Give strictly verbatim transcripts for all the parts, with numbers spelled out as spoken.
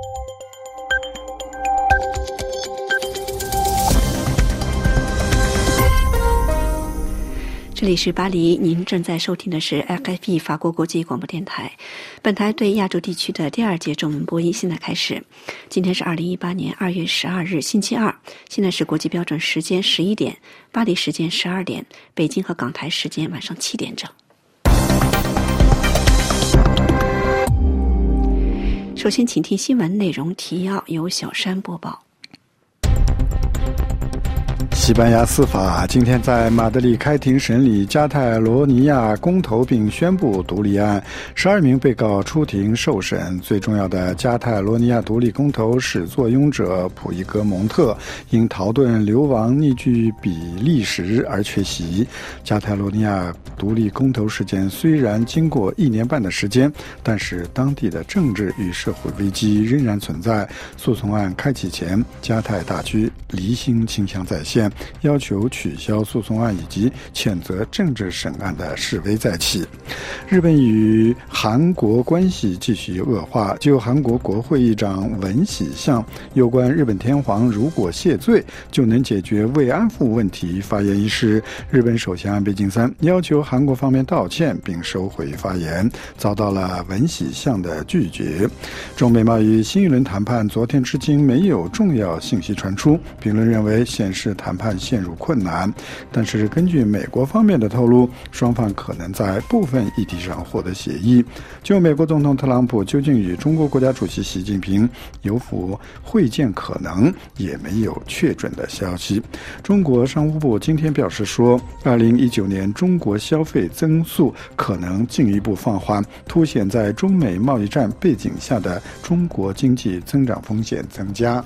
这里是巴黎，您正在收听的是 F P 法国国际广播电台。本台对亚洲地区的第二节中文播音现在开始。今天是二零一八年二月十二日，星期二，现在是国际标准时间十一点，巴黎时间十二点，北京和港台时间晚上七点整。首先，请听新闻内容提要，由小山播报。 西班牙司法今天在马德里开庭审理加泰罗尼亚公投并宣布独立案，十二名被告出庭受审。最重要的加泰罗尼亚独立公投始作俑者普伊格蒙特因逃遁流亡匿居比利时而缺席。加泰罗尼亚独立公投事件虽然经过一年半的时间，但是当地的政治与社会危机仍然存在。诉讼案开启前，加泰大区离心倾向再现，要求取消诉讼案以及谴责政治审案的示威再起。日本与韩国关系继续恶化，就韩国国会议长文喜相有关日本天皇如果谢罪就能解决慰安妇问题发言一事，日本首相安倍晋三要求韩国方面道歉并收回发言，遭到了文喜相的拒绝。中美贸易新一轮谈判昨天至今没有重要信息传出，评论认为显示谈判陷入困难，但是根据美国方面的透露，双方可能在部分议题上获得协议。就美国总统特朗普究竟与中国国家主席习近平有否会见可能，也没有确准的消息。中国商务部今天表示说，二零一九年中国消费增速可能进一步放缓，凸显在中美贸易战背景下的中国经济增长风险增加。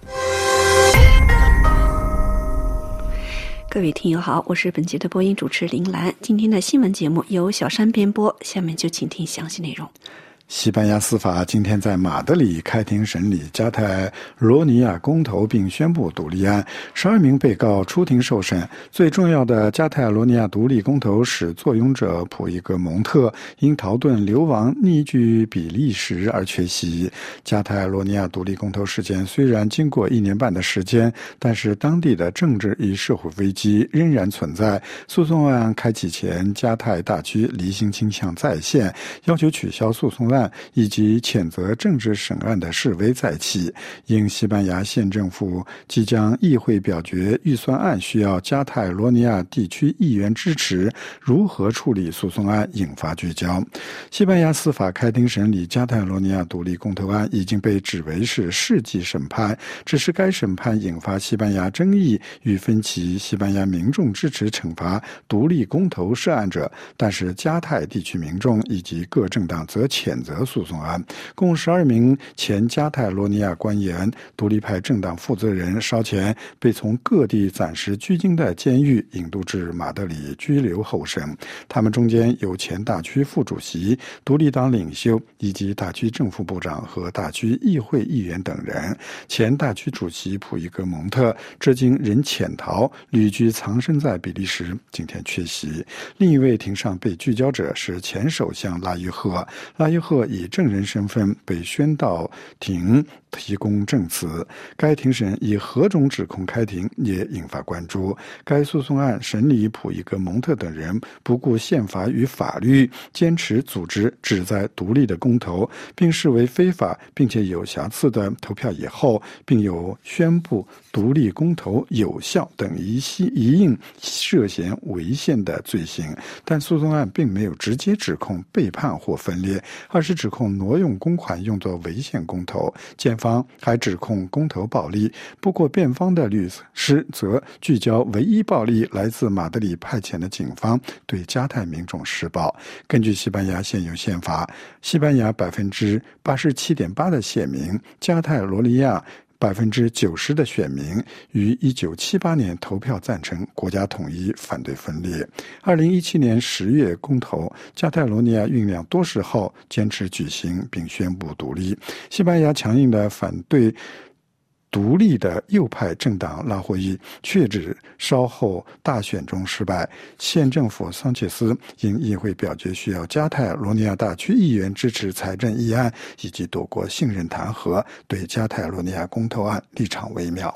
各位听友好，我是本节的播音主持林兰。今天的新闻节目由小山编播，下面就请听详细内容。 西班牙司法今天在马德里开庭审理加泰罗尼亚公投并宣布独立案，十二名被告出庭受审。最重要的加泰罗尼亚独立公投始作俑者普伊格蒙特因逃遁流亡匿居比利时而缺席。加泰罗尼亚独立公投事件虽然经过一年半的时间，但是当地的政治与社会危机仍然存在。诉讼案开启前，加泰大区离心倾向再现，要求取消诉讼案以及谴责政治审案的示威再起。因西班牙县政府即将议会表决预算案需要加泰罗尼亚地区议员支持，如何处理诉讼案引发聚焦。西班牙司法开庭审理加泰罗尼亚独立公投案已经被指为是世纪审判，只是该审判引发西班牙争议与分歧。西班牙民众支持惩罚独立公投涉案者，但是加泰地区民众以及各政党则谴责诉讼案。共十二名前加泰罗尼亚官员、独立派政党负责人稍前被从各地暂时拘禁的监狱引渡至马德里拘留候审。他们中间有前大区副主席、独立党领袖以及大区政府部长和大区议会议员等人。前大区主席普伊格蒙特至今仍潜逃，旅居藏身在比利时，今天缺席。另一位庭上被聚焦者是前首相拉伊赫，拉伊赫以证人身份被宣到庭提供证词。该庭审以何种指控开庭也引发关注。该诉讼案审理普伊格蒙特等人不顾宪法与法律，坚持组织旨在独立的公投，并视为非法并且有瑕疵的投票以后，并有宣布独立公投有效等一系一应涉嫌违宪的罪行。但诉讼案并没有直接指控背叛或分裂，而是指控挪用公款用作违宪公投。检方还指控公投暴力，不过辩方的律师则聚焦唯一暴力来自马德里派遣的警方对加泰民众施暴。根据西班牙现有宪法，西班牙百分之八十七点八的县民，加泰罗尼亚百分之九十的选民于一九七八年投票赞成国家统一，反对分裂。二零一七年十月公投，加泰罗尼亚酝酿多时后坚持举行并宣布独立。西班牙强硬的反对独立的右派政党拉霍伊确指稍后大选中失败，县政府桑切斯因议会表决需要加泰罗尼亚大区议员支持财政议案以及躲过信任弹劾，对加泰罗尼亚公投案立场微妙。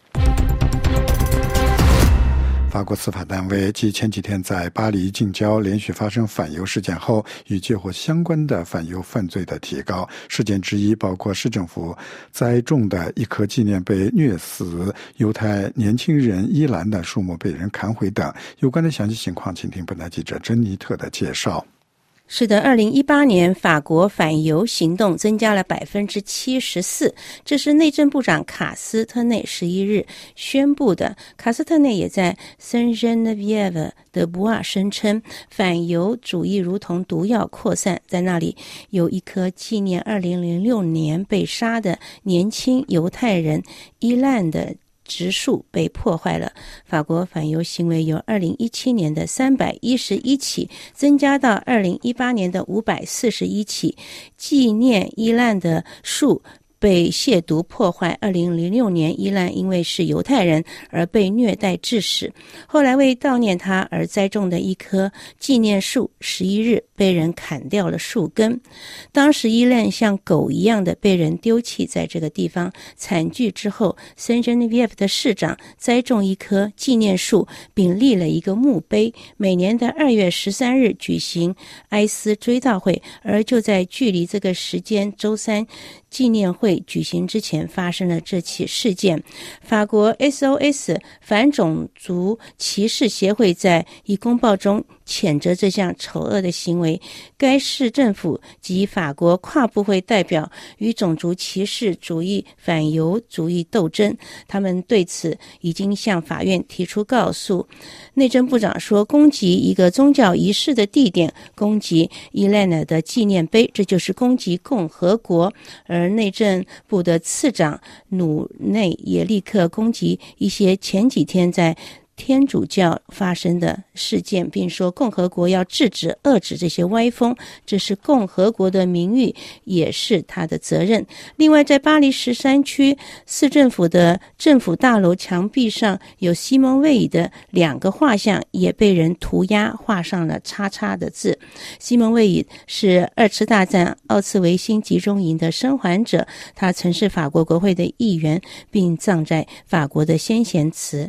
法国司法单位继前几天在巴黎近郊连续发生反犹事件后，与接获相关的反犹犯罪的提高。事件之一包括市政府栽种的一棵纪念被虐死犹太年轻人伊兰的树木被人砍毁等。有关的详细情况，请听本台记者珍妮特的介绍。 是的，二零一八年法国反犹行动增加了百分之七十四，这是内政部长卡斯特内十一日宣布的。卡斯特内也在 Saint Geneviève de Bois 声称，反犹主义如同毒药扩散，在那里有一棵纪念二零零六年被杀的年轻犹太人伊兰的植树被破坏了。法国反犹行为由二零一七年的三百一十一起增加到二零一八年的五百四十一起。纪念伊兰的树被亵渎破坏。二零零六年伊兰因为是犹太人而被虐待致死，后来为悼念他而栽种的一棵纪念树十一日被人砍掉了树根。当时伊兰像狗一样的被人丢弃在这个地方，惨剧之后 Saint Geneviève 的市长栽种一棵纪念树并立了一个墓碑，每年的二月十三日举行哀思追悼会，而就在距离这个时间周三纪念会举行之前发生了这起事件。法国 S O S 反种族歧视协会在一公报中谴责这项丑恶的行为，该市政府及法国跨部会代表与种族歧视主义反犹主义斗争，他们对此已经向法院提出告诉。内政部长说，攻击一个宗教仪式的地点，攻击伊兰娜的纪念碑，这就是攻击共和国。而内政部的次长努内也立刻攻击一些前几天在天主教发生的事件，并说共和国要制止遏制这些歪风，这是共和国的名誉，也是他的责任。另外，在巴黎十三区市政府的政府大楼墙壁上有西蒙卫以的两个画像也被人涂鸦，画上了叉叉的字。西蒙卫以是二次大战奥茨维辛集中营的生还者，他曾是法国国会的议员，并葬在法国的先贤祠。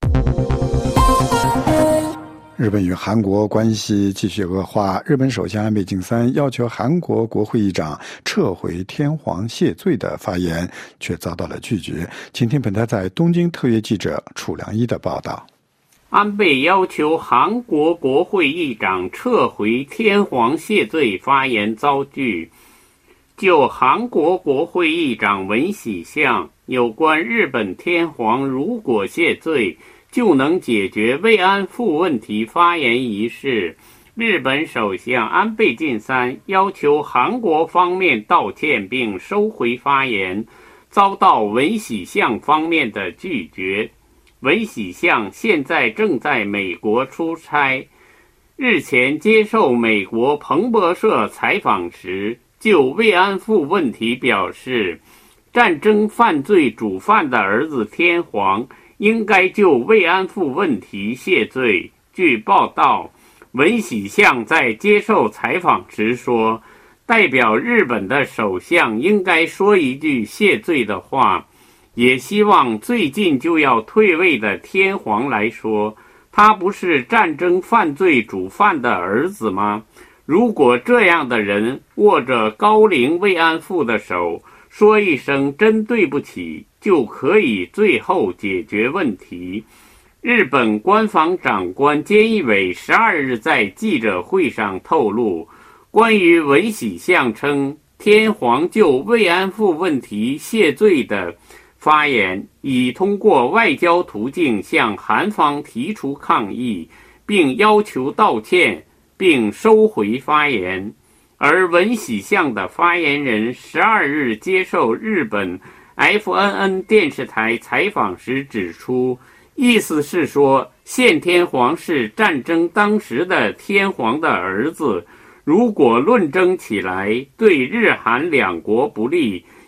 日本与韩国关系继续恶化，日本首相安倍晋三要求韩国国会议长撤回天皇谢罪的发言，却遭到了拒绝。请听本台在东京特约记者楚良一的报道。 安倍要求韩国国会议长撤回天皇谢罪发言遭拒。就韩国国会议长文喜相有关日本天皇如果谢罪就能解决慰安妇问题发言一事，日本首相安倍晋三要求韩国方面道歉并收回发言，遭到文喜相方面的拒绝。文喜相现在正在美国出差，日前接受美国彭博社采访时，就慰安妇问题表示，战争犯罪主犯的儿子天皇应该就慰安妇问题谢罪。据报道，文喜相在接受采访时说，代表日本的首相应该说一句谢罪的话，也希望最近就要退位的天皇来说，他不是战争犯罪主犯的儿子吗？如果这样的人握着高龄慰安妇的手，说一声真对不起，就可以最后解决问题。日本官房长官菅义伟十二日在记者会上透露，关于文喜相称天皇就慰安妇问题谢罪的发言，已通过外交途径向韩方提出抗议，并要求道歉并收回发言。而文喜相的发言人十二日接受日本 F N N 电视台采访时指出，意思是说现天皇是战争当时的天皇的儿子，如果论争起来对日韩两国不利，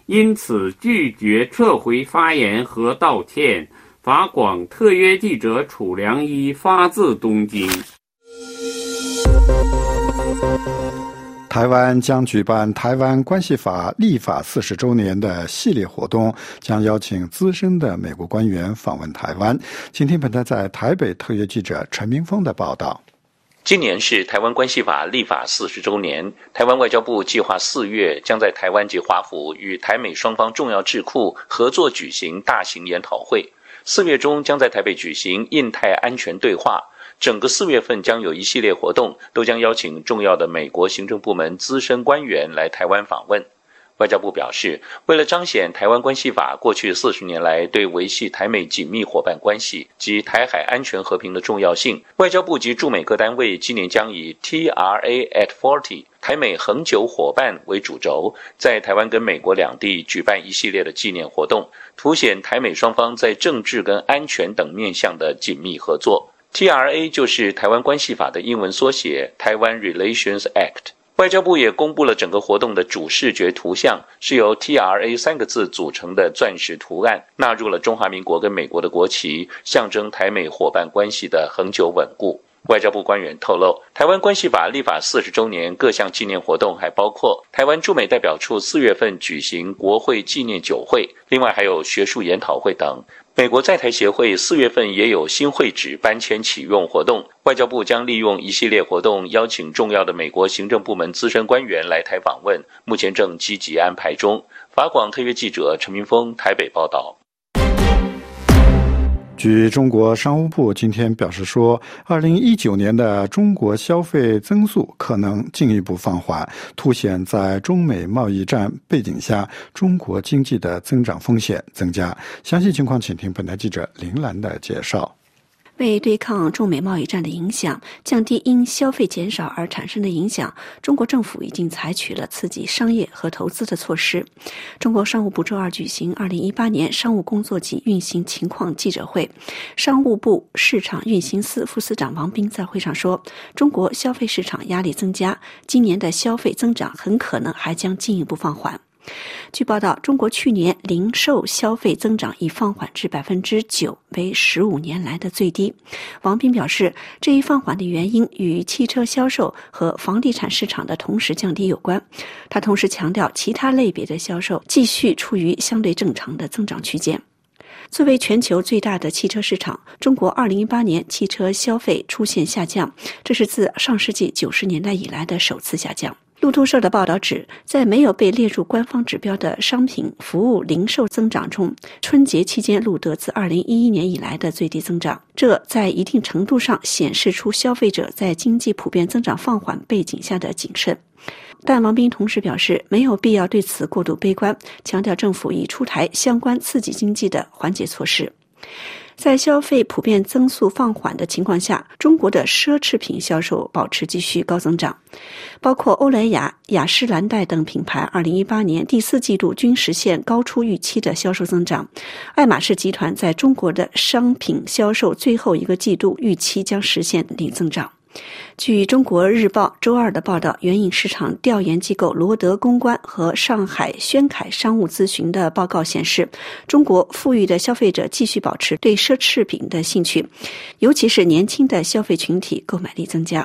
因此拒绝撤回发言和道歉。法广特约记者楚良一发自东京。 台湾将举办台湾关系法立法四十周年的系列活动，将邀请资深的美国官员访问台湾。请听本台在台北特约记者陈明峰的报道。 今年是台湾关系法立法四十周年，台湾外交部计划四月将在台湾及华府与台美双方重要智库合作举行大型研讨会。四月中将在台北举行印太安全对话，整个四月份将有一系列活动，都将邀请重要的美国行政部门资深官员来台湾访问。外交部表示，为了彰显台湾关系法过去四十年来对维系台美紧密伙伴关系及台海安全和平的重要性，外交部及驻美各单位今年将以 T R A at forty 台美恒久伙伴为主轴，在台湾跟美国两地举办一系列的纪念活动，凸显台美双方在政治跟安全等面向的紧密合作。T R A 就是台湾关系法的英文缩写，台湾 Relations Act。外交部也公布了整个活动的主视觉图像，是由 T R A 三个字组成的钻石图案，纳入了中华民国跟美国的国旗，象征台美伙伴关系的恒久稳固。外交部官员透露，台湾关系法立法四十周年各项纪念活动还包括台湾驻美代表处四月份举行国会纪念酒会，另外还有学术研讨会等。美国在台协会四月份也有新会址搬迁启用活动，外交部将利用一系列活动邀请重要的美国行政部门资深官员来台访问，目前正积极安排中。法广特约记者陈明峰台北报道。 据中国商务部今天表示说，二零一九年的中国消费增速可能进一步放缓，凸显在中美贸易战背景下，中国经济的增长风险增加。详细情况请听本台记者林兰的介绍。 为对抗中美贸易战的影响，降低因消费减少而产生的影响，中国政府已经采取了刺激商业和投资的措施。中国商务部周二举行二零一八年商务工作及运行情况记者会，商务部市场运行司副司长王斌在会上说，中国消费市场压力增加，今年的消费增长很可能还将进一步放缓。据报道，中国去年零售消费增长已放缓至百分之九，为十五年来的最低。王斌表示，这一放缓的原因与汽车销售和房地产市场的同时降低有关。他同时强调，其他类别的销售继续处于相对正常的增长区间。作为全球最大的汽车市场，中国二零一八年汽车消费出现下降，这是自上世纪九十年代以来的首次下降。路透社的报道指，在没有被列入官方指标的商品、服务零售增长中，春节期间录得自二零一一年以来的最低增长，这在一定程度上显示出消费者在经济普遍增长放缓背景下的谨慎。但王斌同时表示，没有必要对此过度悲观，强调政府已出台相关刺激经济的缓解措施。在消费普遍增速放缓的情况下，中国的奢侈品销售保持继续高增长，包括欧莱雅、雅诗兰黛等品牌二零一八年第四季度均实现高出预期的销售增长。爱马仕集团在中国的商品销售最后一个季度预期将实现零增长。据中国日报周二的报道，援引市场调研机构罗德公关和上海宣凯商务咨询的报告显示，中国富裕的消费者继续保持对奢侈品的兴趣，尤其是年轻的消费群体购买力增加。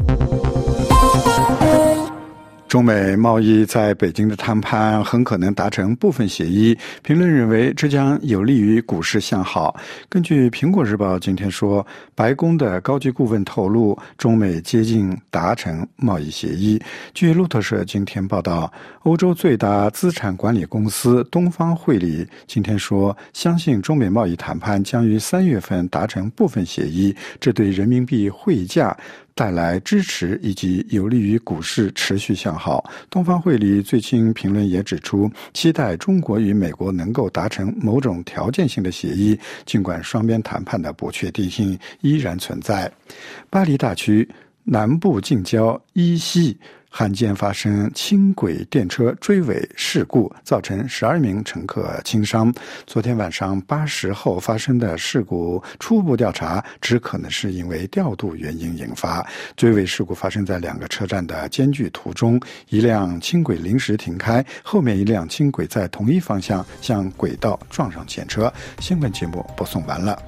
中美贸易在北京的谈判很可能达成部分协议，评论认为这将有利于股市向好。根据苹果日报今天说，白宫的高级顾问透露，中美接近达成贸易协议。据路透社今天报道，欧洲最大资产管理公司东方汇理今天说，相信中美贸易谈判将于三月份达成部分协议，这对人民币汇价带来支持，以及有利于股市持续向好。东方汇理最新评论也指出，期待中国与美国能够达成某种条件性的协议，尽管双边谈判的不确定性依然存在。巴黎大区南部近郊伊西罕见发生轻轨电车追尾事故，造成十二名乘客轻伤。昨天晚上八时后发生的事故，初步调查只可能是因为调度原因引发。追尾事故发生在两个车站的间距途中，一辆轻轨临时停开，后面一辆轻轨在同一方向向轨道撞上前车。新闻节目播送完了。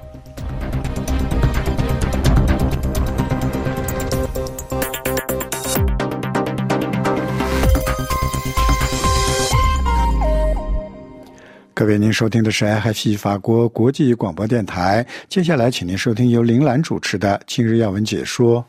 各位，您收听的是 R F I 法国国际广播电台。接下来，请您收听由林兰主持的今日要闻解说。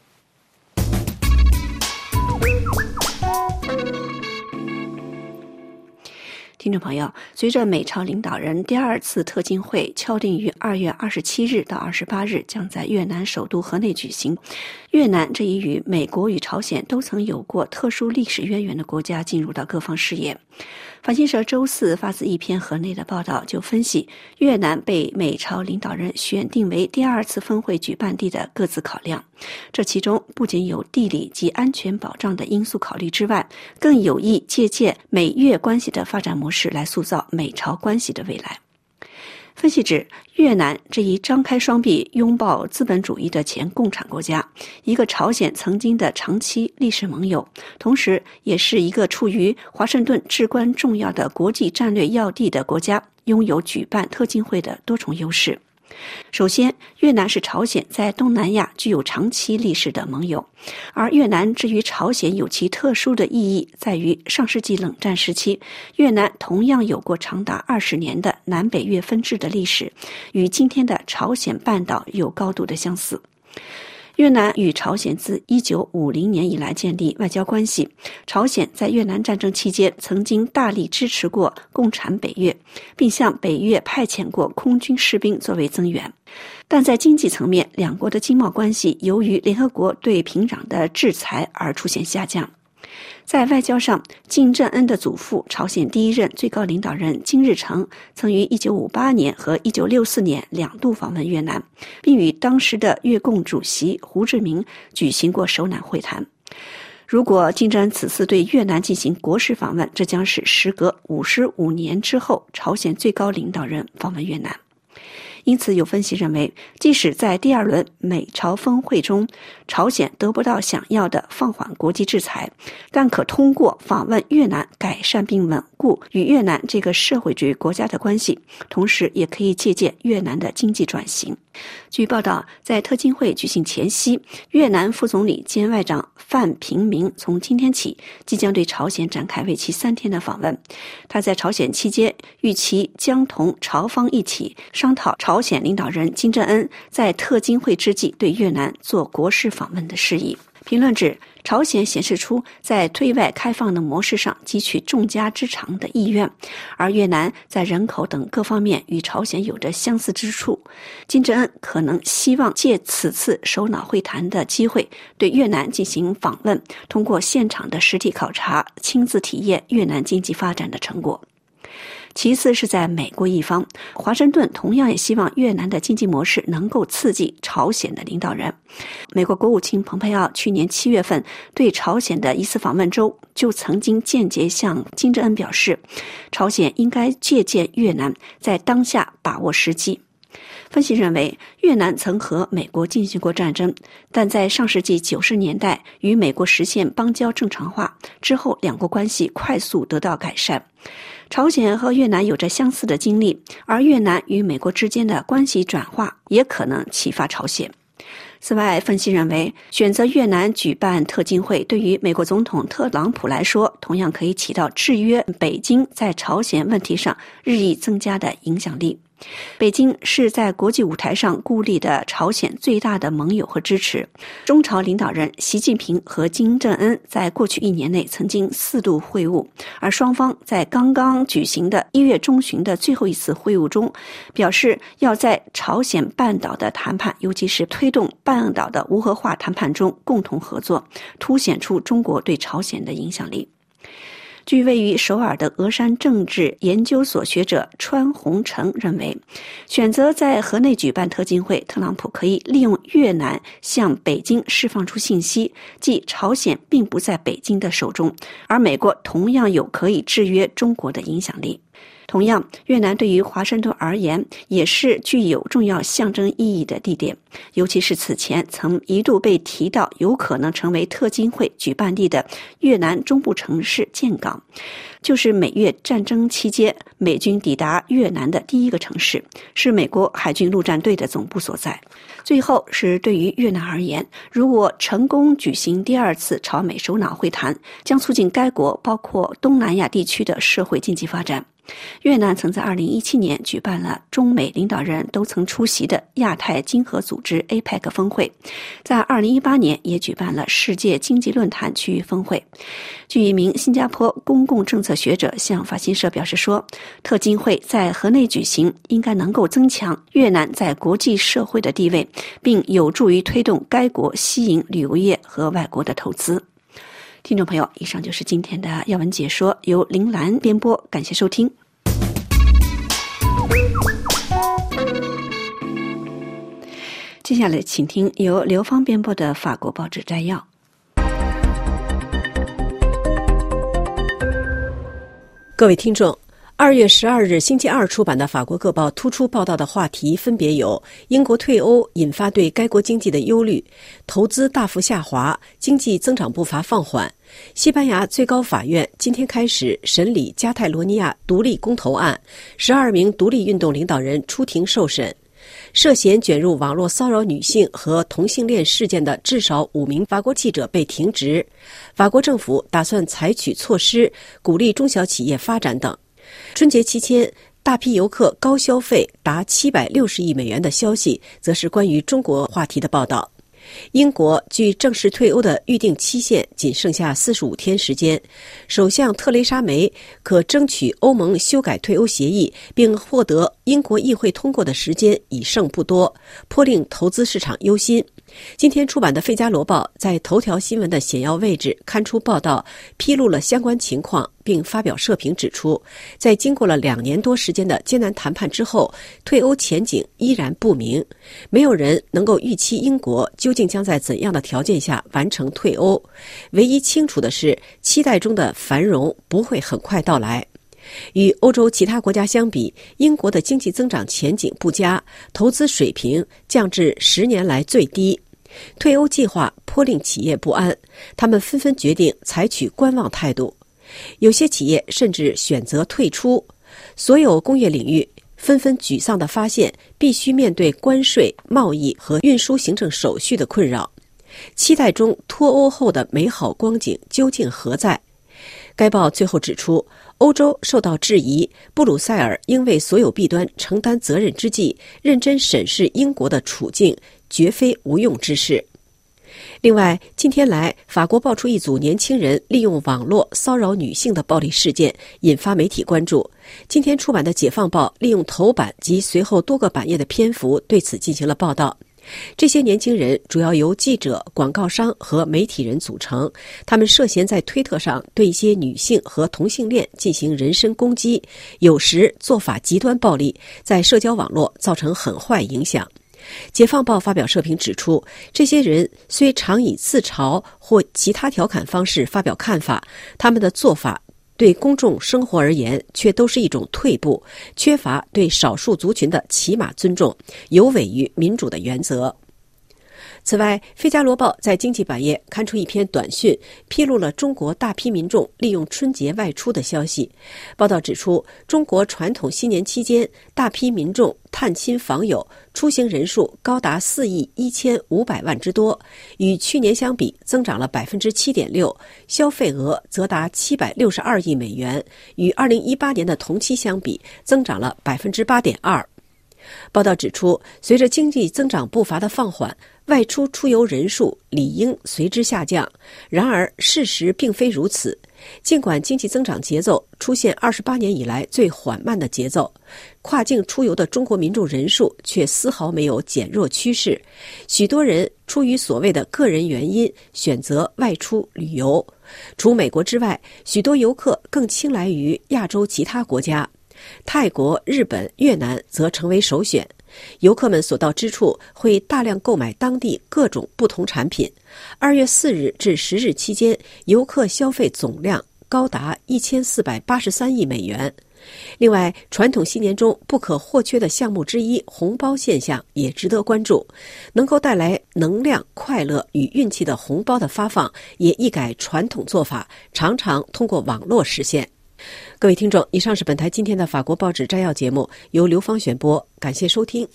听众朋友，随着美朝领导人第二次特金会敲定于二月二十七日到二十八日将在越南首都河内举行，越南这一与美国与朝鲜都曾有过特殊历史渊源的国家进入到各方视野。法新社周四发自一篇河内的报道，就分析越南被美朝领导人选定为第二次峰会举办地的各自考量。这其中不仅有地理及安全保障的因素考虑之外，更有意借鉴美越关系的发展模式来塑造美朝关系的未来。分析指，越南这一张开双臂拥抱资本主义的前共产国家，一个朝鲜曾经的长期历史盟友，同时也是一个处于华盛顿至关重要的国际战略要地的国家，拥有举办特金会的多重优势。首先，越南是朝鲜在东南亚具有长期历史的盟友，而越南之于朝鲜有其特殊的意义，在于上世纪冷战时期，越南同样有过长达二十年的南北越分治的历史，与今天的朝鲜半岛有高度的相似。越南与朝鲜自一九五零年以来建立外交关系，朝鲜在越南战争期间曾经大力支持过共产北越，并向北越派遣过空军士兵作为增援。但在经济层面，两国的经贸关系由于联合国对平壤的制裁而出现下降。在外交上，金正恩的祖父朝鲜第一任最高领导人金日成曾于一九五八年和一九六四年两度访问越南，并与当时的越共主席胡志明举行过首脑会谈。如果金正恩此次对越南进行国事访问，这将是时隔五十五年之后朝鲜最高领导人访问越南。因此，有分析认为，即使在第二轮美朝峰会中，朝鲜得不到想要的放缓国际制裁，但可通过访问越南改善并稳固与越南这个社会主义国家的关系，同时也可以借鉴越南的经济转型。据报道，在特金会举行前夕，越南副总理兼外长范平明从今天起即将对朝鲜展开为期三天的访问。他在朝鲜期间预期将同朝方一起商讨朝鲜领导人金正恩在特金会之际对越南做国事访问的事宜。评论指，朝鲜显示出在对外开放的模式上汲取众家之长的意愿，而越南在人口等各方面与朝鲜有着相似之处。金正恩可能希望借此次首脑会谈的机会对越南进行访问，通过现场的实体考察，亲自体验越南经济发展的成果。其次是在美国一方，华盛顿同样也希望越南的经济模式能够刺激朝鲜的领导人。美国国务卿蓬佩奥去年七月份对朝鲜的一次访问中，就曾经间接向金正恩表示，朝鲜应该借鉴越南，在当下把握时机。分析认为，越南曾和美国进行过战争，但在上世纪九十年代与美国实现邦交正常化之后，两国关系快速得到改善。朝鲜和越南有着相似的经历，而越南与美国之间的关系转化也可能启发朝鲜。此外，分析认为，选择越南举办特金会对于美国总统特朗普来说，同样可以起到制约北京在朝鲜问题上日益增加的影响力。北京是在国际舞台上孤立的朝鲜最大的盟友和支持。中朝领导人习近平和金正恩在过去一年内曾经四度会晤，而双方在刚刚举行的一月中旬的最后一次会晤中，表示要在朝鲜半岛的谈判，尤其是推动半岛的无核化谈判中共同合作，凸显出中国对朝鲜的影响力。 据位于首尔的峨山政治研究所学者川宏成认为，选择在河内举办特金会，特朗普可以利用越南向北京释放出信息，即朝鲜并不在北京的手中，而美国同样有可以制约中国的影响力。同样，越南对于华盛顿而言也是具有重要象征意义的地点，尤其是此前曾一度被提到有可能成为特金会举办地的越南中部城市建港，就是美越战争期间美军抵达越南的第一个城市，是美国海军陆战队的总部所在。最后是对于越南而言，如果成功举行第二次朝美首脑会谈，将促进该国包括东南亚地区的社会经济发展。越南曾在二零一七年举办了中美领导人都曾出席的亚太经合组织 A P E C 峰会，在二零一八年也举办了世界经济论坛区域峰会。据一名新加坡公共政策学者向法新社表示说，特金会在河内举行应该能够增强越南在国际社会的地位，并有助于推动该国吸引旅游业和外国的投资。听众朋友，以上就是今天的要闻解说，由林兰编播，感谢收听。接下来请听由刘芳编播的法国报纸摘要。 各位听众，二月十二日星期二出版的法国各报突出报道的话题分别有：英国退欧引发对该国经济的忧虑，投资大幅下滑，经济增长步伐放缓。西班牙最高法院今天开始审理加泰罗尼亚独立公投案，十二名独立运动领导人出庭受审。涉嫌卷入网络骚扰女性和同性恋事件的至少五名法国记者被停职。法国政府打算采取措施鼓励中小企业发展等。春节期间大批游客高消费达七百六十亿美元的消息，则是关于中国话题的报道。英国距正式退欧的预定期限仅剩下四十五天时间，首相特蕾莎梅可争取欧盟修改退欧协议并获得英国议会通过的时间已剩不多，颇令投资市场忧心。今天出版的《费加罗报》在头条新闻的显要位置刊出报道，披露了相关情况，并发表社评指出，在经过了两年多时间的艰难谈判之后，退欧前景依然不明，没有人能够预期英国究竟将在怎样的条件下完成退欧。唯一清楚的是，期待中的繁荣不会很快到来。与欧洲其他国家相比，英国的经济增长前景不佳，投资水平降至十年来最低。退欧计划颇令企业不安，他们纷纷决定采取观望态度，有些企业甚至选择退出。所有工业领域纷纷沮丧地发现，必须面对关税、贸易和运输行政手续的困扰。期待中脱欧后的美好光景究竟何在？该报最后指出，欧洲受到质疑，布鲁塞尔应为所有弊端承担责任之际，认真审视英国的处境，绝非无用之事。另外，近天来法国爆出一组年轻人利用网络骚扰女性的暴力事件，引发媒体关注。今天出版的《解放报》利用头版及随后多个版页的篇幅对此进行了报道。这些年轻人主要由记者、广告商和媒体人组成，他们涉嫌在推特上对一些女性和同性恋进行人身攻击，有时做法极端暴力，在社交网络造成很坏影响。解放报发表社评指出，这些人虽常以自嘲或其他调侃方式发表看法，他们的做法对公众生活而言却都是一种退步，缺乏对少数族群的起码尊重，有违于民主的原则。此外，《费加罗报》在经济版页刊出一篇短讯，披露了中国大批民众利用春节外出的消息。报道指出，中国传统新年期间，大批民众探亲访友，出行人数高达四亿一千五百万之多，与去年相比增长了百分之七点六，消费额则达七百六十二亿美元，与二零一八年的同期相比增长了百分之八点二。报道指出，随着经济增长步伐的放缓， 外出出游人数理应随之下降。然而，事实并非如此。尽管经济增长节奏出现二十八年以来最缓慢的节奏，跨境出游的中国民众人数却丝毫没有减弱趋势。许多人出于所谓的个人原因选择外出旅游。除美国之外，许多游客更青睐于亚洲其他国家。泰国、日本、越南则成为首选。游客们所到之处会大量购买当地各种不同产品。二月四日至十日期间，游客消费总量高达一千四百八十三亿美元。另外，传统新年中不可或缺的项目之一红包现象也值得关注。能够带来能量、快乐与运气的红包的发放也一改传统做法，常常通过网络实现。各位听众，以上是本台今天的法国报纸摘要节目，由刘芳选播，感谢收听。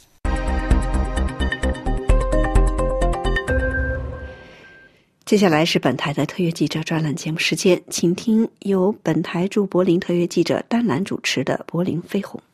接下来是本台的特约记者专栏节目时间，请听由本台驻柏林特约记者丹兰主持的柏林飞鸿。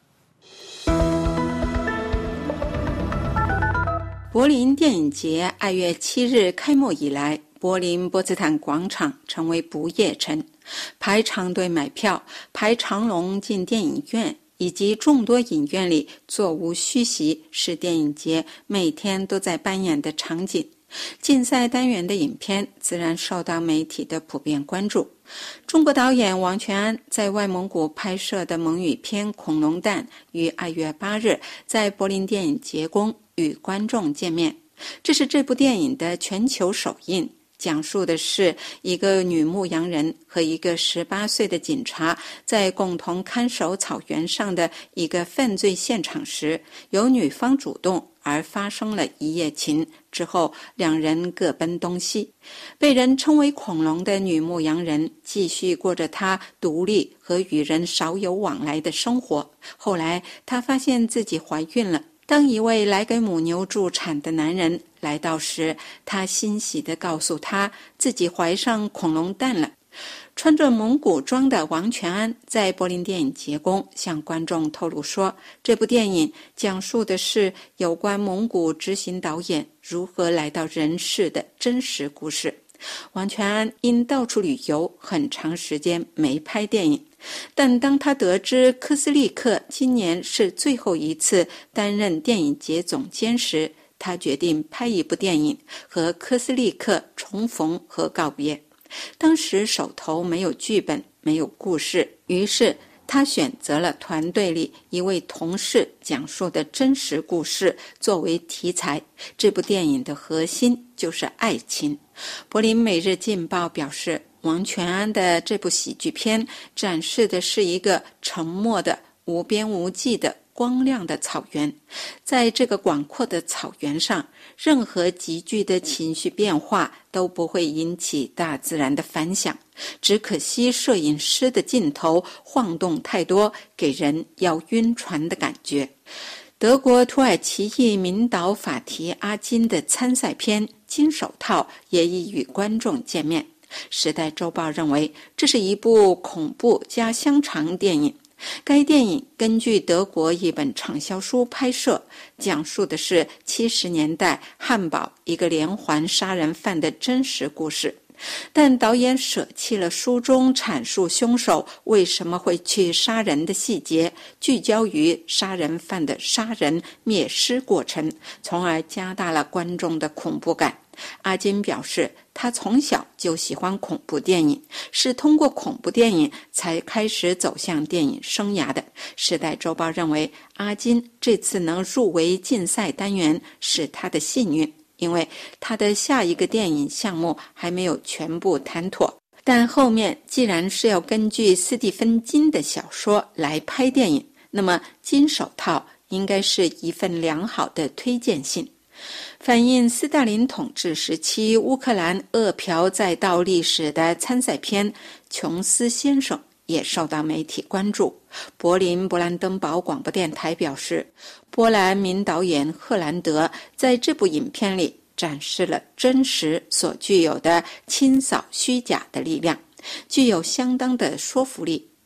柏林电影节二月七日开幕以来，柏林波茨坦广场成为不夜城，排长队买票、排长龙进电影院以及众多影院里座无虚席，是电影节每天都在扮演的场景。竞赛单元的影片自然受到媒体的普遍关注。中国导演王全安在外蒙古拍摄的蒙语片《恐龙蛋》于二月八日在柏林电影节宫与观众见面，这是这部电影的全球首映。讲述的是一个女牧羊人和一个十八岁的警察在共同看守草原上的一个犯罪现场时，由女方主动而发生了一夜情，之后两人各奔东西。被人称为恐龙的女牧羊人继续过着她独立和与人少有往来的生活。后来她发现自己怀孕了，当一位来给母牛助产的男人来到时，他欣喜地告诉他自己怀上恐龙蛋了。穿着蒙古装的王全安在柏林电影节宫向观众透露说，这部电影讲述的是有关蒙古执行导演如何来到人世的真实故事。王全安因到处旅游，很长时间没拍电影，但当他得知科斯利克今年是最后一次担任电影节总监时，他决定拍一部电影和科斯利克重逢和告别。当时手头没有剧本，没有故事，于是他选择了团队里一位同事讲述的真实故事作为题材。这部电影的核心就是爱情。柏林每日镜报表示，王全安的这部喜剧片展示的是一个沉默的、无边无际的光亮的草原。在这个广阔的草原上，任何急剧的情绪变化都不会引起大自然的反响，只可惜摄影师的镜头晃动太多，给人要晕船的感觉。德国土耳其裔名导法提阿金的参赛片《金手套》也已与观众见面。时代周报认为，这是一部恐怖加香肠电影。该电影根据德国一本畅销书拍摄，讲述的是七十年代汉堡一个连环杀人犯的真实故事。但导演舍弃了书中阐述凶手为什么会去杀人的细节，聚焦于杀人犯的杀人灭尸过程，从而加大了观众的恐怖感。阿金表示，他从小就喜欢恐怖电影，是通过恐怖电影才开始走向电影生涯的。时代周报认为，阿金这次能入围竞赛单元是他的幸运，因为他的下一个电影项目还没有全部谈妥。但后面既然是要根据斯蒂芬金的小说来拍电影，那么金手套应该是一份良好的推荐信。反映斯大林统治时期乌克兰饿殍载道历史的参赛片《琼斯先生》也受到媒体关注。柏林勃兰登堡广播电台表示，波兰名导演赫兰德在这部影片里展示了真实所具有的清扫虚假的力量，具有相当的说服力。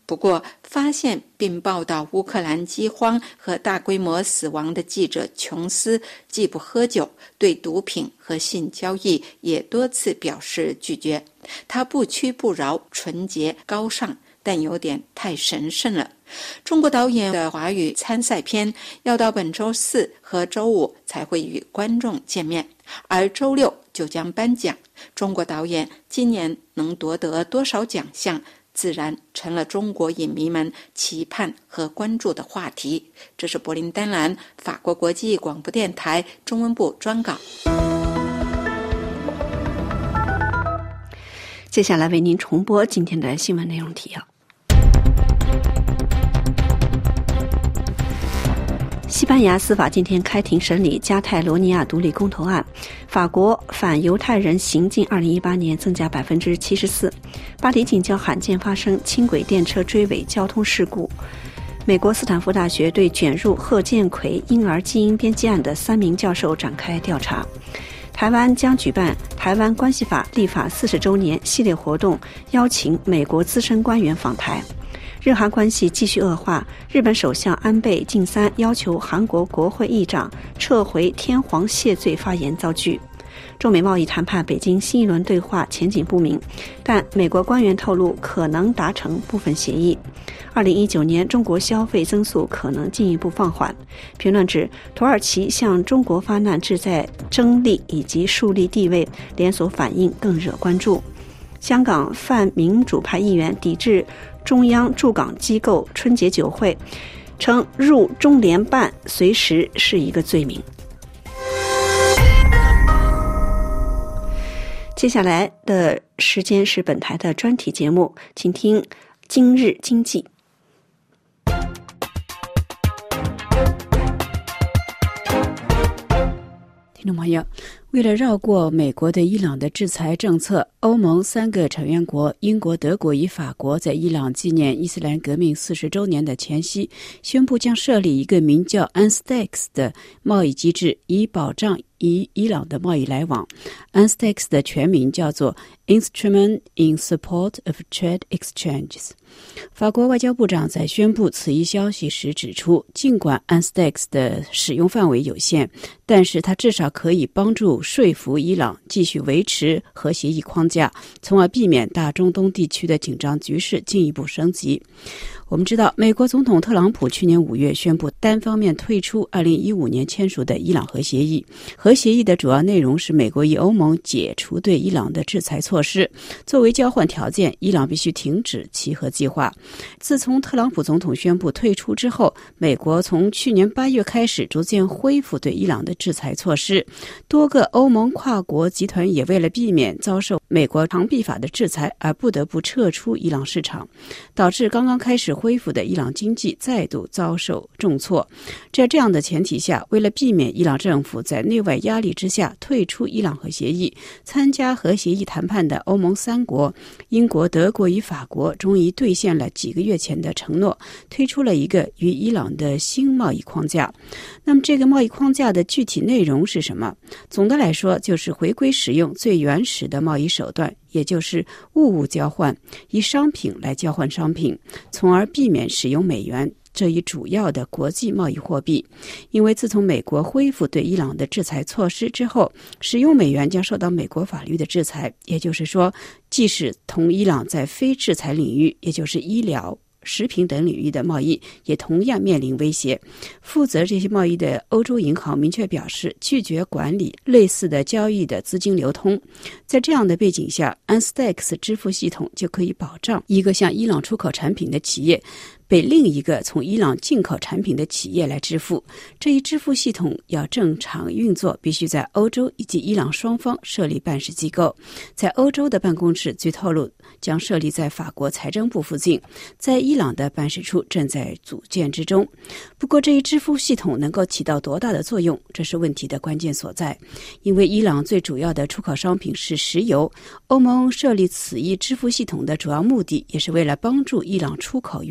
不过，发现并报道乌克兰饥荒和大规模死亡的记者琼斯既不喝酒，对毒品和性交易也多次表示拒绝。他不屈不挠，纯洁高尚，但有点太神圣了。中国导演的华语参赛片要到本周四和周五才会与观众见面，而周六就将颁奖。中国导演今年能夺得多少奖项，自然成了中国影迷们期盼和关注的话题。这是柏林丹兰法国国际广播电台中文部专稿。 接下来为您重播今天的新闻内容提要。西班牙司法今天开庭审理加泰罗尼亚独立公投案，法国反犹太人行径二零一八年增加百分之七十四，巴黎近郊罕见发生轻轨电车追尾交通事故。美国斯坦福大学对卷入贺建奎婴儿基因编辑案的三名教授展开调查。台湾将举办台湾关系法立法四十周年系列活动，邀请美国资深官员访台。日韩关系继续恶化，日本首相安倍晋三要求韩国国会议长撤回天皇谢罪发言遭拒。中美贸易谈判北京新一轮对话前景不明，但美国官员透露可能达成部分协议。二零一九年中国消费增速可能进一步放缓。评论指土耳其向中国发难志在争利以及树立地位，连锁反应更惹关注。香港泛民主派议员抵制中央驻港机构春节酒会，称入中联办随时是一个罪名。接下来的时间是本台的专题节目，请听今日经济。 听众朋友，为了绕过美国对伊朗的制裁政策，欧盟三个成员国英国、德国与法国在伊朗纪念伊斯兰革命四十周年的前夕，宣布将设立一个名叫 U N S T E X 的贸易机制，以保障与伊朗的贸易来往。 U N S T E X 的全名叫做 Instrument in Support of Trade Exchanges。 法国外交部长在宣布此一消息时指出，尽管 U N S T E X 的使用范围有限，但是它至少可以帮助说服伊朗继续维持核协议框架，从而避免大中东地区的紧张局势进一步升级。我们知道，美国总统特朗普去年五月宣布单方面退出二零一五年签署的伊朗核协议。核协议的主要内容是美国与欧盟解除对伊朗的制裁措施，作为交换条件，伊朗必须停止其核计划。自从特朗普总统宣布退出之后，美国从去年八月开始逐渐恢复对伊朗的制裁措施。多个欧盟跨国集团也为了避免遭受美国长臂法的制裁而不得不撤出伊朗市场，导致刚刚开始恢复的伊朗经济再度遭受重挫。在这样的前提下，为了避免伊朗政府在内外压力之下退出伊朗核协议，参加核协议谈判的欧盟三国英国、德国与法国终于兑现了几个月前的承诺，推出了一个与伊朗的新贸易框架。那么这个贸易框架的具体内容是什么？总的来说，就是回归使用最原始的贸易手段，也就是物物交换，以商品来交换商品，从而避免使用美元这一主要的国际贸易货币。因为自从美国恢复对伊朗的制裁措施之后，使用美元将受到美国法律的制裁，也就是说，即使同伊朗在非制裁领域，也就是医疗、食品等领域的贸易也同样面临威胁。负责这些贸易的欧洲银行明确表示，拒绝管理类似的交易的资金流通。在这样的背景下， U N S T E X 支付系统就可以保障一个向伊朗出口产品的企业被另一个从伊朗进口产品的企业来支付。这一支付系统要正常运作，必须在欧洲以及伊朗双方设立办事机构。在欧洲的办公室，据透露将设立在法国财政部附近，在伊朗的办事处正在组建之中。不过，这一支付系统能够起到多大的作用，这是问题的关键所在。因为伊朗最主要的出口商品是石油，欧盟设立此一支付系统的主要目的也是为了帮助伊朗出口原油。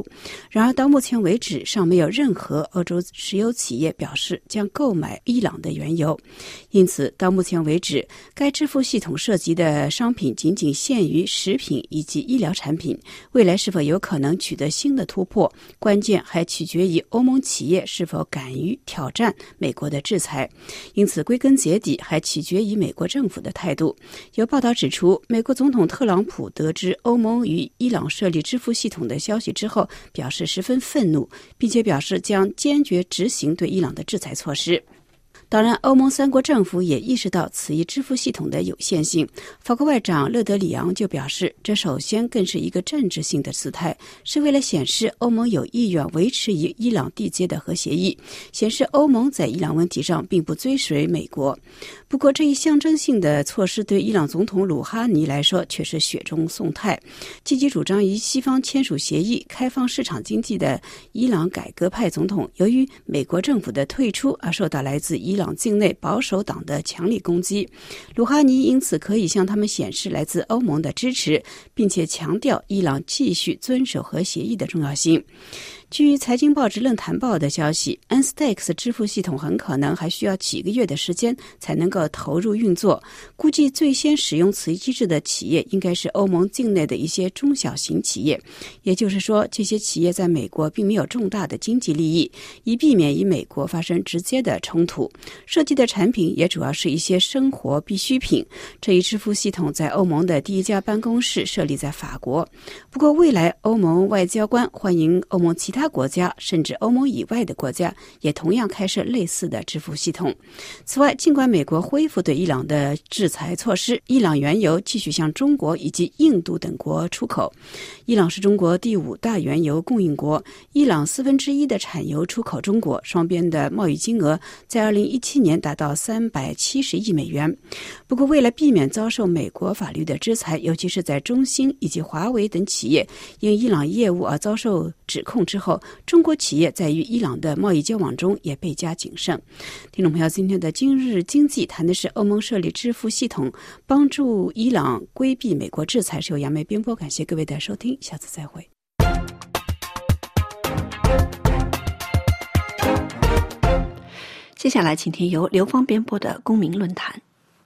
然而到目前为止尚没有任何欧洲石油企业表示将购买伊朗的原油，因此到目前为止该支付系统涉及的商品仅仅限于食品以及医疗产品，未来是否有可能取得新的突破，关键还取决于欧盟企业是否敢于挑战美国的制裁，因此归根结底还取决于美国政府的态度。有报道指出，美国总统特朗普得知欧盟与伊朗设立支付系统的消息之后，表示十分愤怒，并且表示将坚决执行对伊朗的制裁措施。当然，欧盟三国政府也意识到此一支付系统的有限性。法国外长勒德里昂就表示，这首先更是一个政治性的姿态，是为了显示欧盟有意愿维持与伊朗缔结的核协议，显示欧盟在伊朗问题上并不追随美国。不过，这一象征性的措施对伊朗总统鲁哈尼来说却是雪中送炭。积极主张与西方签署协议、开放市场经济的伊朗改革派总统，由于美国政府的退出而受到来自伊朗境内保守党的强力攻击，鲁哈尼因此可以向他们显示来自欧盟的支持，并且强调伊朗继续遵守核协议的重要性。据财经报纸论坛报的消息 ，N S T E X 支付系统很可能还需要几个月的时间才能够投入运作。估计最先使用此一机制的企业应该是欧盟境内的一些中小型企业，也就是说，这些企业在美国并没有重大的经济利益，以避免与美国发生直接的冲突。设计的产品也主要是一些生活必需品。这一支付系统在欧盟的第一家办公室设立在法国。不过，未来欧盟外交官欢迎欧盟其他其他国家甚至欧盟以外的国家也同样开设类似的支付系统。此外，尽管美国恢复对伊朗的制裁措施，伊朗原油继续向中国以及印度等国出口。伊朗是中国第五大原油供应国，伊朗四分之一的产油出口中国，双边的贸易金额在二零一七年达到三百七十亿美元。不过，为了避免遭受美国法律的制裁，尤其是在中兴以及华为等企业因伊朗业务而遭受指控之后，中国企业在与伊朗的贸易交往中也倍加谨慎。听众朋友，今天的今日经济谈的是欧盟设立支付系统，帮助伊朗规避美国制裁，是由杨梅编播，感谢各位的收听，下次再会。 接下来请听由刘芳编播的公民论坛。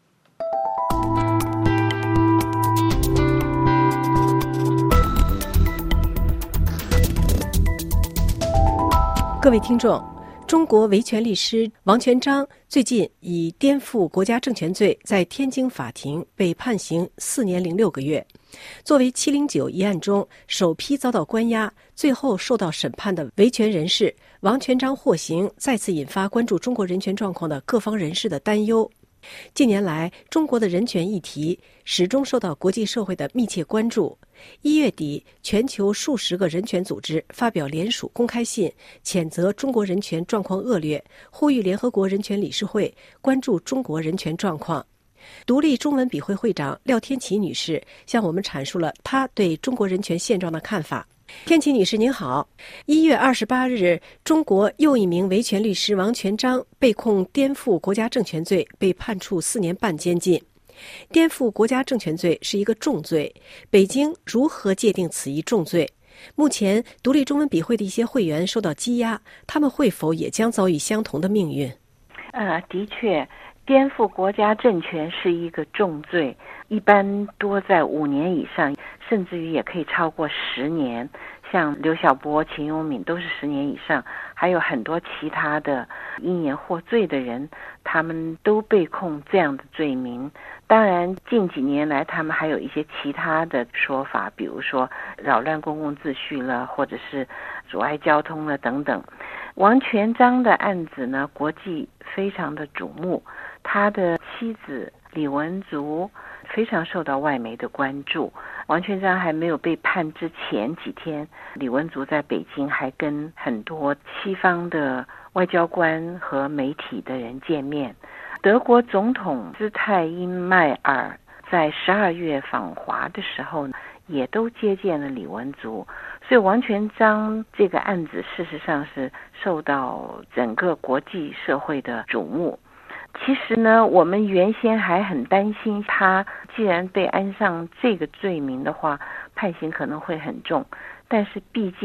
各位听众，中国维权律师王全璋最近以颠覆国家政权罪在天津法庭被判刑四年零六个月。作为七零九一案中首批遭到关押、最后受到审判的维权人士，王全璋获刑再次引发关注中国人权状况的各方人士的担忧。近年来，中国的人权议题始终受到国际社会的密切关注。一月底，全球数十个人权组织发表联署公开信，谴责中国人权状况恶劣，呼吁联合国人权理事会关注中国人权状况。独立中文笔会会长廖天琪女士向我们阐述了她对中国人权现状的看法。天琪女士您好，一月二十八日，中国又一名维权律师王全璋被控颠覆国家政权罪，被判处四年半监禁。颠覆国家政权罪是一个重罪，北京如何界定此一重罪？目前，独立中文笔会的一些会员受到羁押，他们会否也将遭遇相同的命运？ 呃，的确，颠覆国家政权是一个重罪，一般多在五年以上，甚至于也可以超过十年。像刘晓波、秦永敏都是十年以上，还有很多其他的因言获罪的人，他们都被控这样的罪名。当然，近几年来他们还有一些其他的说法，比如说扰乱公共秩序了，或者是阻碍交通了等等。王全璋的案子呢，国际非常的瞩目，他的妻子李文足非常受到外媒的关注。王全璋还没有被判之前几天，李文足在北京还跟很多西方的外交官和媒体的人见面。德国总统施泰因迈尔在十二月访华的时候也都接见了李文足，所以王全璋这个案子事实上是受到整个国际社会的瞩目。其实呢，我们原先还很担心他既然被安上这个罪名的话，判刑可能会很重，但是毕竟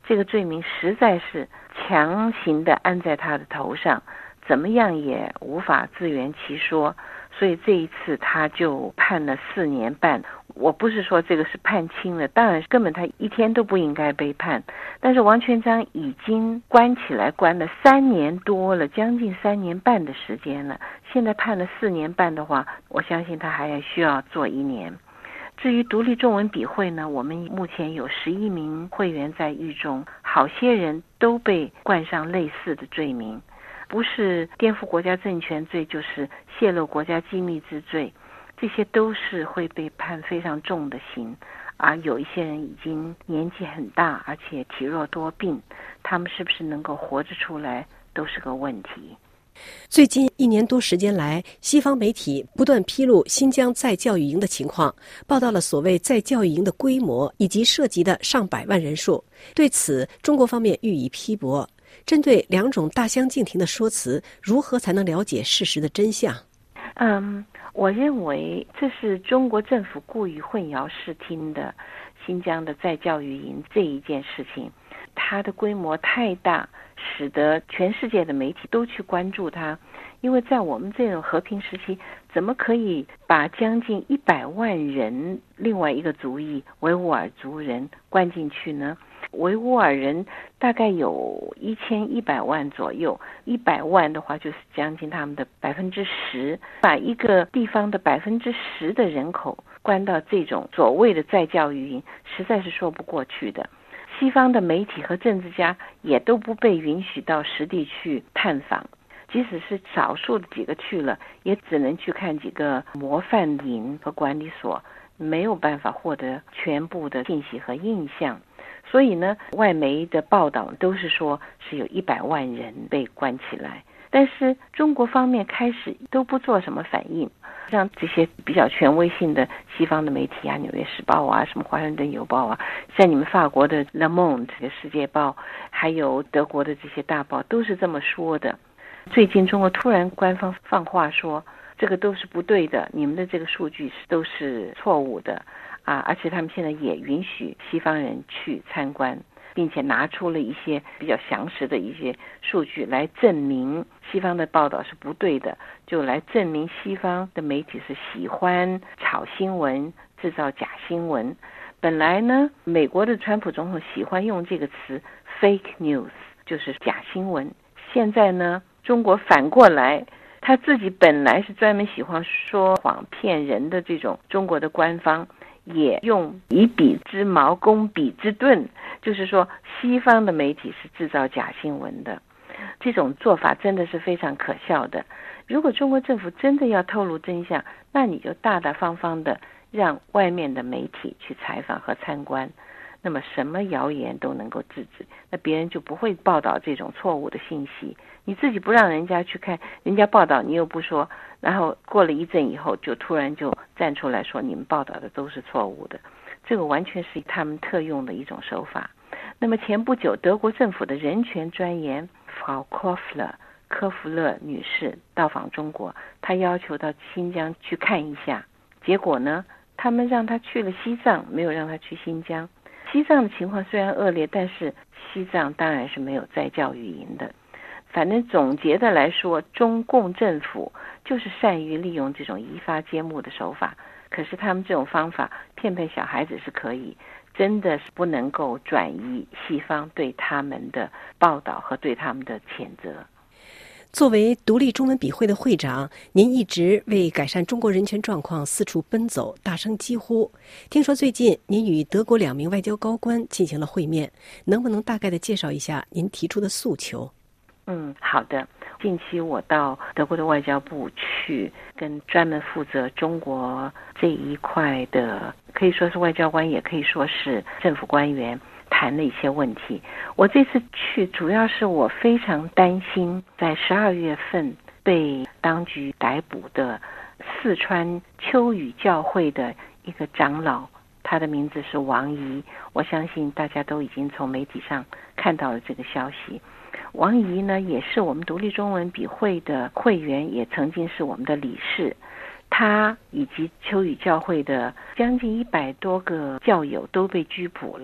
这个罪名实在是强行的安在他的头上，怎么样也无法自圆其说，所以这一次他就判了四年半。我不是说这个是判轻了，当然根本他一天都不应该被判，但是王全璋已经关起来关了三年多了，将近三年半的时间了，现在判了四年半的话，我相信他还要需要做一年。至于独立中文笔会呢，我们目前有十一名会员在狱中，好些人都被冠上类似的罪名，不是颠覆国家政权罪，就是泄露国家机密之罪，这些都是会被判非常重的刑。而有一些人已经年纪很大，而且体弱多病，他们是不是能够活着出来都是个问题。 最近一年多时间来，西方媒体不断披露新疆再教育营的情况，报道了所谓再教育营的规模以及涉及的上百万人数。对此，中国方面予以批驳。针对两种大相径庭的说辞，如何才能了解事实的真相？ 嗯，我认为这是中国政府故意混淆视听的新疆的再教育营这一件事情，它的规模太大，使得全世界的媒体都去关注它。因为在我们这种和平时期，怎么可以把将近一百万人另外一个族裔维吾尔族人关进去呢？维吾尔人大概有一千一百万左右，一百万的话就是将近他们的百分之十，把一个地方的百分之十的人口关到这种所谓的再教育营，实在是说不过去的。西方的媒体和政治家也都不被允许到实地去探访，即使是少数的几个去了，也只能去看几个模范营和管理所，没有办法获得全部的信息和印象。所以呢，外媒的报道都是说是有一百万人被关起来，但是中国方面开始都不做什么反应，像这些比较权威性的西方的媒体啊，纽约时报啊，什么华盛顿邮报啊，像你们法国的 Le Monde 这个世界报，还有德国的这些大报都是这么说的。最近中国突然官方放话说这个都是不对的，你们的这个数据都是错误的啊！而且他们现在也允许西方人去参观，并且拿出了一些比较详实的一些数据来证明西方的报道是不对的，就来证明西方的媒体是喜欢炒新闻，制造假新闻。本来呢，美国的川普总统喜欢用这个词 fake news， 就是假新闻。现在呢，中国反过来，他自己本来是专门喜欢说谎骗人的这种中国的官方，也用以彼之矛攻彼之盾，就是说西方的媒体是制造假新闻的。这种做法真的是非常可笑的。如果中国政府真的要透露真相，那你就大大方方的让外面的媒体去采访和参观，那么什么谣言都能够制止，那别人就不会报道这种错误的信息。你自己不让人家去看，人家报道你又不说，然后过了一阵以后就突然就站出来说你们报道的都是错误的，这个完全是他们特用的一种手法。那么前不久德国政府的人权专员 Frau Kofler 科弗勒女士到访中国，她要求到新疆去看一下，结果呢他们让她去了西藏，没有让她去新疆。西藏的情况虽然恶劣，但是西藏当然是没有再教育营的。反正总结的来说，中共政府就是善于利用这种移发揭幕的手法，可是他们这种方法骗骗小孩子是可以，真的是不能够转移西方对他们的报道和对他们的谴责。 作为独立中文笔会的会长，您一直为改善中国人权状况四处奔走，大声疾呼。听说最近您与德国两名外交高官进行了会面，能不能大概的介绍一下您提出的诉求？ 嗯，好的。近期我到德国的外交部去，跟专门负责中国这一块的，可以说是外交官，也可以说是政府官员，谈了一些问题。我这次去主要是我非常担心在十二月份被当局逮捕的四川秋雨教会的一个长老，他的名字是王怡，我相信大家都已经从媒体上看到了这个消息。王怡呢，也是我们独立中文笔会的会员，也曾经是我们的理事。他以及秋雨教会的将近一百多个教友都被拘捕了，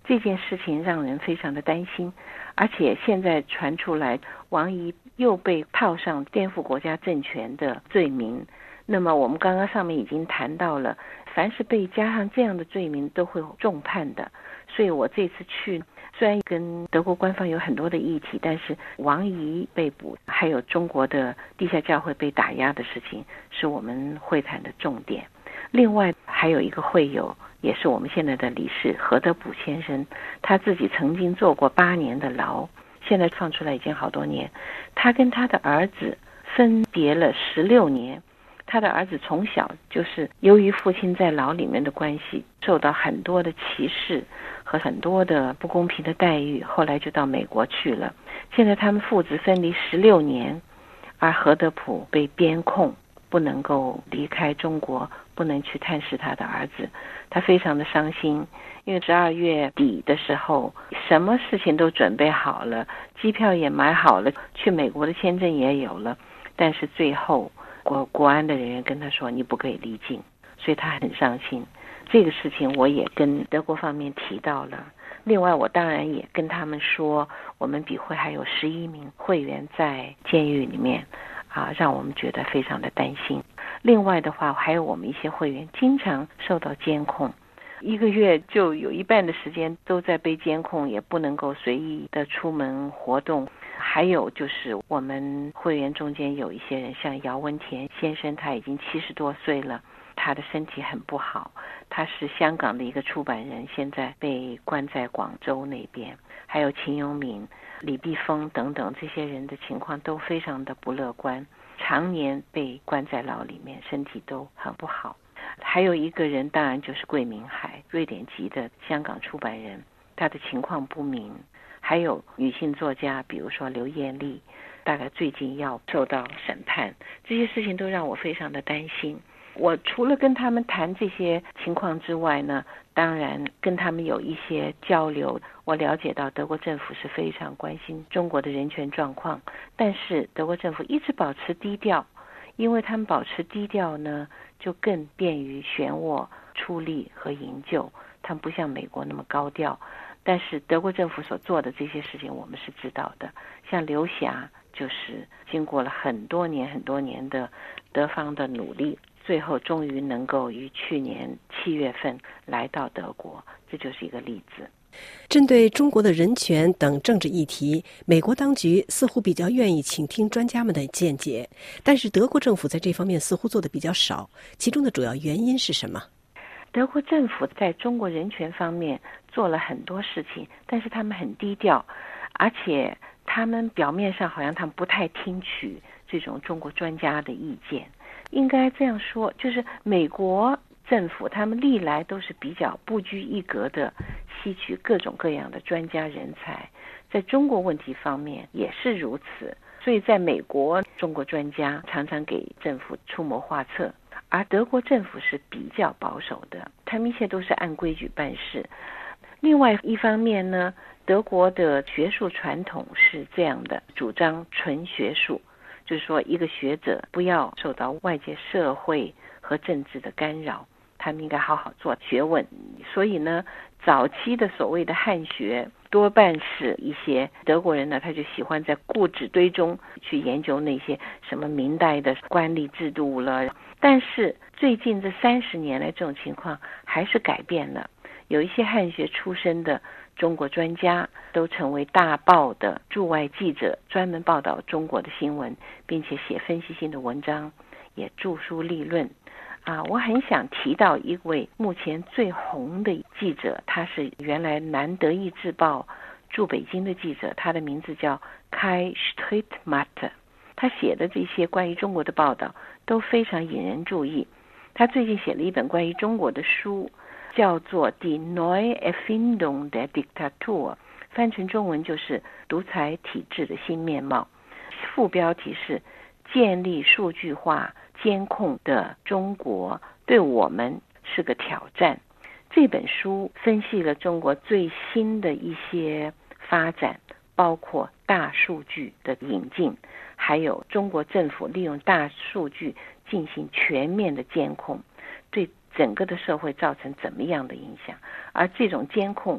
这件事情让人非常的担心，而且现在传出来王怡又被套上颠覆国家政权的罪名。那么我们刚刚上面已经谈到了，凡是被加上这样的罪名都会重判的。所以我这次去，虽然跟德国官方有很多的议题，但是王怡被捕还有中国的地下教会被打压的事情是我们会谈的重点。另外还有一个会友，也是我们现在的理事何德卜先生，他自己曾经坐过八年的牢，现在放出来已经好多年。他跟他的儿子分别了十六年，他的儿子从小就是由于父亲在牢里面的关系，受到很多的歧视和很多的不公平的待遇，后来就到美国去了。现在他们父子分离十六年，而何德卜被边控，不能够离开中国，不能去探视他的儿子。他非常的伤心，因为十二月底的时候什么事情都准备好了，机票也买好了，去美国的签证也有了，但是最后国国安的人员跟他说你不可以离境，所以他很伤心。这个事情我也跟德国方面提到了。另外我当然也跟他们说，我们笔会还有十一名会员在监狱里面啊，让我们觉得非常的担心。另外的话，还有我们一些会员经常受到监控，一个月就有一半的时间都在被监控，也不能够随意的出门活动。还有就是我们会员中间有一些人，像姚文田先生，他已经七十多岁了，他的身体很不好，他是香港的一个出版人，现在被关在广州那边。还有秦永敏、李碧峰等等，这些人的情况都非常的不乐观，常年被关在牢里面，身体都很不好。还有一个人当然就是桂明海，瑞典籍的香港出版人，他的情况不明。还有女性作家，比如说刘艳丽，大概最近要受到审判，这些事情都让我非常的担心。我除了跟他们谈这些情况之外呢，当然跟他们有一些交流，我了解到德国政府是非常关心中国的人权状况，但是德国政府一直保持低调，因为他们保持低调呢，就更便于漩涡出力和营救，他们不像美国那么高调。但是德国政府所做的这些事情我们是知道的，像刘霞就是经过了很多年很多年的德方的努力，最后终于能够于去年七月份来到德国，这就是一个例子。 针对中国的人权等政治议题，美国当局似乎比较愿意倾听专家们的见解，但是德国政府在这方面似乎做的比较少，其中的主要原因是什么？ 德国政府在中国人权方面做了很多事情，但是他们很低调，而且他们表面上好像他们不太听取这种中国专家的意见。应该这样说，就是美国政府他们历来都是比较不拘一格的吸取各种各样的专家人才，在中国问题方面也是如此。所以在美国，中国专家常常给政府出谋划策，而德国政府是比较保守的，他们一切都是按规矩办事。另外一方面呢，德国的学术传统是这样的，主张纯学术，就是说一个学者不要受到外界社会和政治的干扰，他们应该好好做学问。所以呢，早期的所谓的汉学多半是一些德国人呢，他就喜欢在故纸堆中去研究那些什么明代的官吏制度了。但是最近这三十年来，这种情况还是改变了。有一些汉学出身的中国专家都成为大报的驻外记者，专门报道中国的新闻，并且写分析性的文章，也著书立论。啊，我很想提到一位目前最红的记者，他是原来南德意志报驻北京的记者，他的名字叫Kai Strittmatter。他写的这些关于中国的报道都非常引人注意。他最近写了一本关于中国的书，叫做《Die neue Erfindung der Diktatur》，翻成中文就是独裁体制的新面貌。副标题是建立数据化监控的中国对我们是个挑战。这本书分析了中国最新的一些发展，包括大数据的引进，还有中国政府利用大数据进行全面的监控，对整个的社会造成怎么样的影响。而这种监控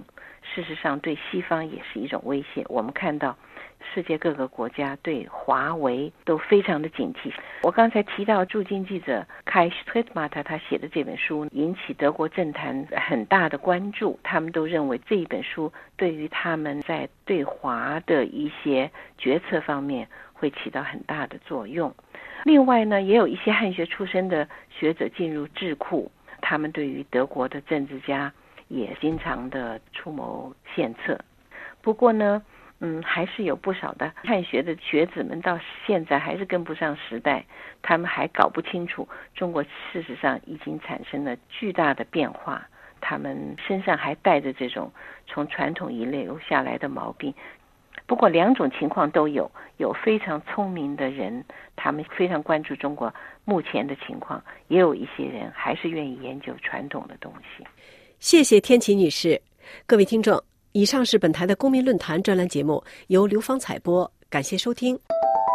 事实上对西方也是一种威胁。我们看到世界各个国家对华为都非常的警惕。我刚才提到驻京记者凯斯特马特他写的这本书引起德国政坛很大的关注，他们都认为这一本书对于他们在对华的一些决策方面会起到很大的作用。另外呢，也有一些汉学出身的学者进入智库，他们对于德国的政治家也经常的出谋献策。不过呢嗯，还是有不少的汉学的学子们到现在还是跟不上时代，他们还搞不清楚中国事实上已经产生了巨大的变化，他们身上还带着这种从传统遗留下来的毛病。不过两种情况都有，有非常聪明的人，他们非常关注中国目前的情况，也有一些人还是愿意研究传统的东西。 谢谢天琪女士。各位听众，以上是本台的公民论坛专栏节目，由刘芳采播，感谢收听。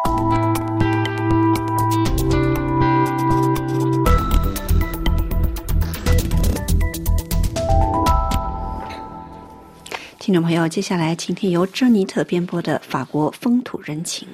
听众朋友，接下来请听由珍妮特编播的法国风土人情。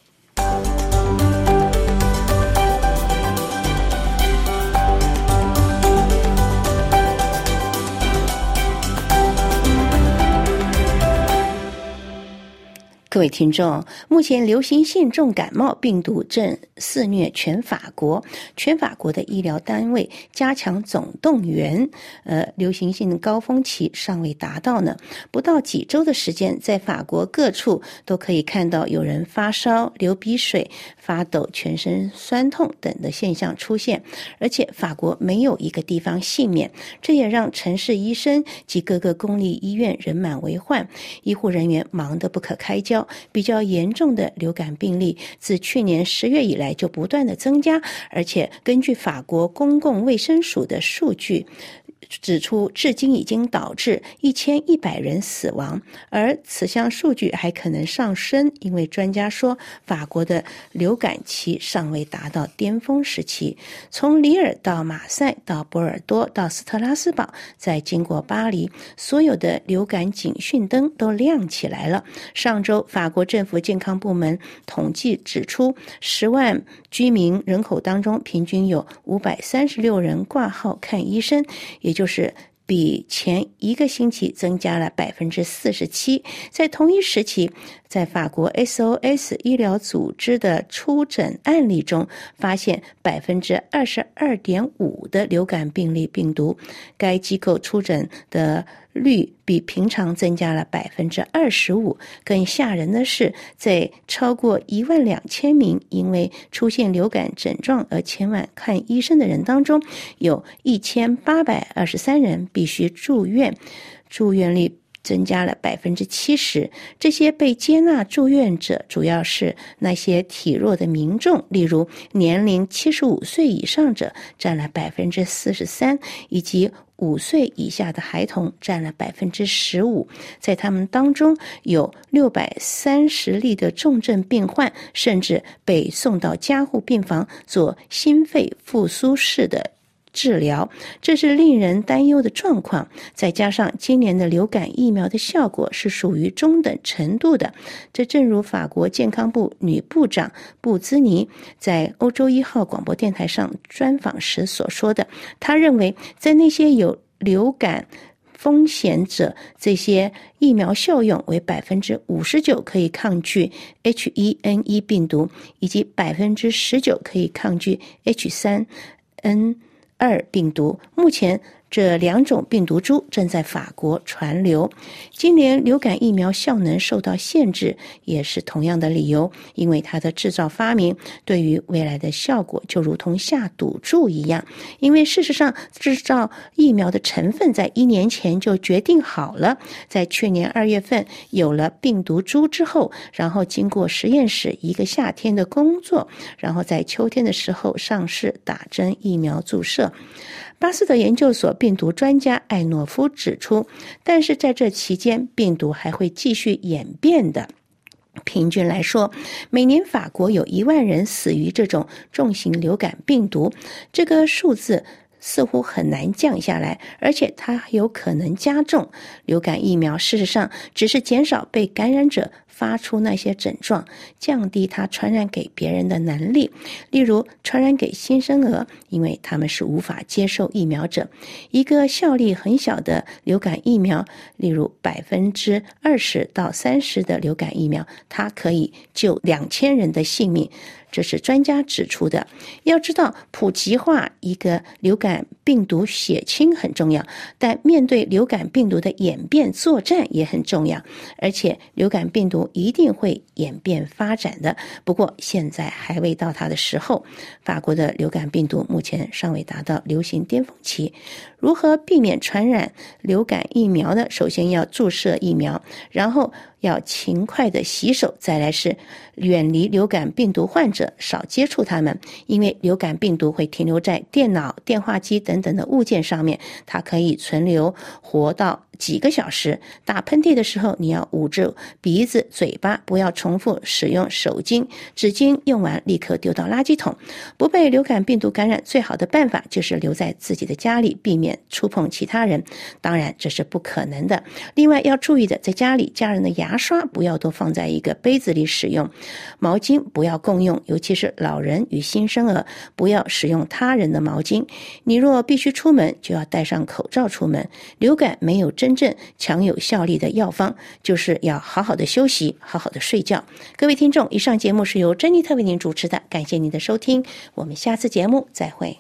各位听众，目前流行性重感冒病毒正肆虐全法国，全法国的医疗单位加强总动员，呃，流行性的高峰期尚未达到呢。不到几周的时间，在法国各处都可以看到有人发烧、流鼻水、发抖、全身酸痛等的现象出现，而且法国没有一个地方幸免，这也让城市医生及各个公立医院人满为患，医护人员忙得不可开交。比较严重的流感病例自去年十月以来就不断的增加，而且根据法国公共卫生署的数据指出，至今已经导致一千一百人死亡，而此项数据还可能上升，因为专家说法国的流感期尚未达到巅峰时期。从里尔到马赛到波尔多到斯特拉斯堡，再经过巴黎，所有的流感警讯灯都亮起来了。上周法国政府健康部门统计指出，十万居民人口当中平均有五百三十六人挂号看医生，也就是比前一个星期增加了 百分之四十七。 在同一时期，在法国 S O S 医疗组织的出诊案例中，发现 百分之二十二点五 的流感病例病毒，该机构出诊的率比平常增加了 百分之二十五。 更吓人的是，在超过一万两千名因为出现流感症状而前往看医生的人当中，有一千八百二十三人必须住院，住院率增加了 百分之七十。 这些被接纳住院者主要是那些体弱的民众，例如年龄七十五岁以上者占了 百分之四十三， 以及五岁以下的孩童占了 百分之十五。 在他们当中有六百三十例的重症病患甚至被送到加护病房做心肺复苏式的治疗，这是令人担忧的状况。再加上今年的流感疫苗的效果是属于中等程度的，这正如法国健康部女部长布兹尼在欧洲一号广播电台上专访时所说的。他认为在那些有流感风险者，这些疫苗效用为 百分之五十九 可以抗拒 H 一 N 一 病毒，以及 百分之十九 可以抗拒 H 三 N 二 病毒。目前这两种病毒株正在法国传流。今年流感疫苗效能受到限制，也是同样的理由，因为它的制造发明对于未来的效果就如同下赌注一样。因为事实上，制造疫苗的成分在一年前就决定好了，在去年二月份有了病毒株之后，然后经过实验室一个夏天的工作，然后在秋天的时候上市打针疫苗注射。巴斯德研究所病毒专家艾诺夫指出，但是在这期间病毒还会继续演变的。平均来说，每年法国有一万人死于这种重型流感病毒，这个数字似乎很难降下来，而且它有可能加重。流感疫苗事实上只是减少被感染者发出那些症状，降低它传染给别人的能力，例如传染给新生儿，因为他们是无法接受疫苗者。一个效力很小的流感疫苗，例如百分之二十到三十的流感疫苗，它可以救两千人的性命。这是专家指出的。要知道，普及化一个流感病毒血清很重要，但面对流感病毒的演变作战也很重要，而且流感病毒一定会演变发展的，不过现在还未到它的时候。法国的流感病毒目前尚未达到流行巅峰期。如何避免传染流感疫苗呢？首先要注射疫苗，然后要勤快的洗手，再来是远离流感病毒患者，少接触他们，因为流感病毒会停留在电脑、电话机等等的物件上面，它可以存留活到几个小时。打喷嚏的时候，你要捂住鼻子、嘴巴，不要重复使用手巾，纸巾用完立刻丢到垃圾桶。不被流感病毒感染，最好的办法就是留在自己的家里，避免触碰其他人。当然，这是不可能的。另外要注意的，在家里家人的牙刷不要都放在一个杯子里使用，毛巾不要共用，尤其是老人与新生儿，不要使用他人的毛巾。你若必须出门，就要戴上口罩出门。流感没有真正强有效力的药方，就是要好好的休息，好好的睡觉。各位听众，以上节目是由珍妮特为您主持的，感谢您的收听，我们下次节目再会。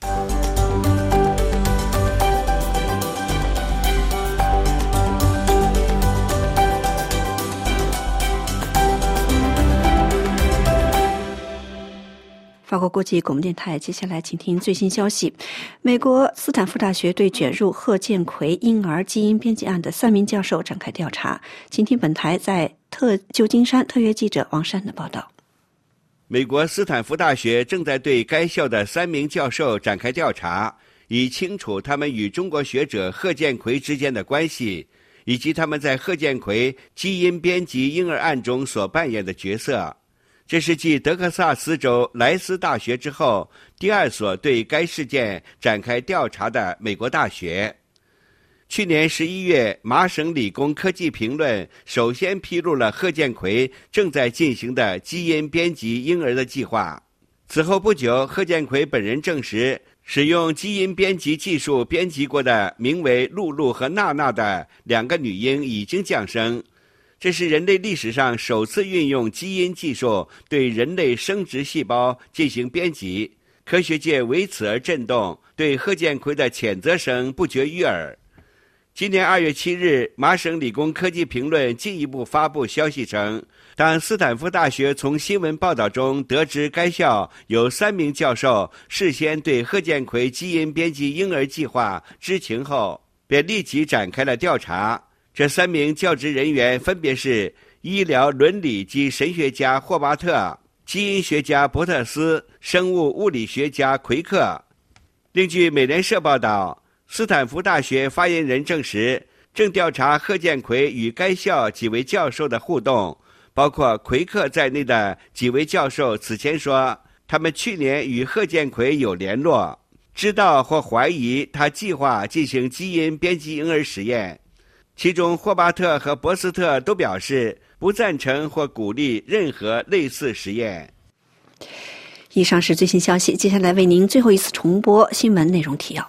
法国国际广播电台，接下来请听最新消息。美国斯坦福大学对卷入贺建奎婴儿基因编辑案的三名教授展开调查。请听本台在特旧金山特约记者王珊的报道。 美国斯坦福大学正在对该校的三名教授展开调查，以清楚他们与中国学者贺建奎之间的关系，以及他们在贺建奎基因编辑婴儿案中所扮演的角色。这是继德克萨斯州莱斯大学之后第二所对该事件展开调查的美国大学。去年十一月，麻省理工科技评论首先披露了贺建奎正在进行的基因编辑婴儿的计划。此后不久，贺建奎本人证实，使用基因编辑技术编辑过的名为露露和娜娜的两个女婴已经降生。这是人类历史上首次运用基因技术对人类生殖细胞进行编辑，科学界为此而震动，对贺建奎的谴责声不绝于耳。今年二月七日，麻省理工科技评论进一步发布消息称，当斯坦福大学从新闻报道中得知该校有三名教授事先对贺建奎基因编辑婴儿计划知情后，便立即展开了调查。这三名教职人员分别是医疗伦理及神学家霍巴特、基因学家伯特斯、生物物理学家奎克。另据美联社报道，斯坦福大学发言人证实，正调查贺建奎与该校几位教授的互动，包括奎克在内的几位教授此前说，他们去年与贺建奎有联络，知道或怀疑他计划进行基因编辑婴儿实验。其中霍巴特和博斯特都表示不赞成或鼓励任何类似实验。 以上是最新消息，接下来为您最后一次重播新闻内容提要。